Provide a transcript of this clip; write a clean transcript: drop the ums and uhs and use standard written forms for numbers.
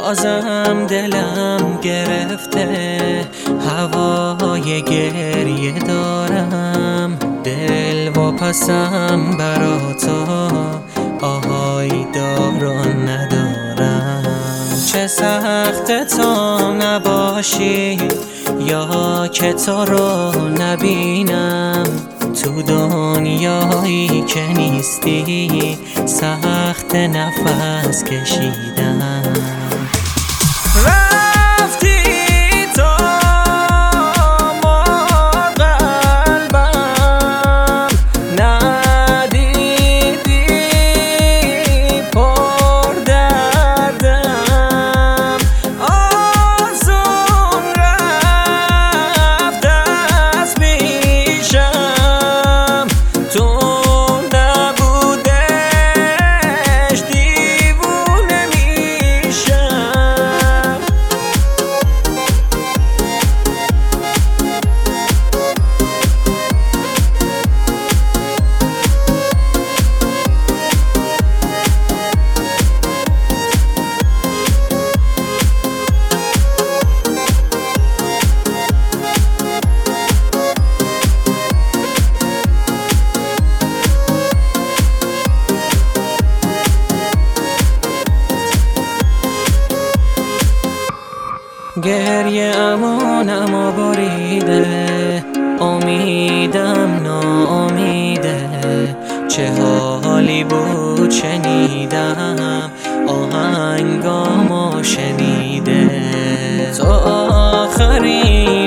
بازم دلم گرفته، هوای گریه دارم، دل واپسم برا تو، آهای داران ندارم. چه سخت تو نباشی یا که تو رو نبینم، تو دنیایی که نیستی سخت نفس کشیدم. رفتی تو ما قلبم ندیدی پر دردم، آزون رفت از پیشم، تو نبودش دیوونه میشم. گریه امانم بریده، امیدم ناامیده، چه حالی بود شنیدم آهنگامو شنیده. تو آخرین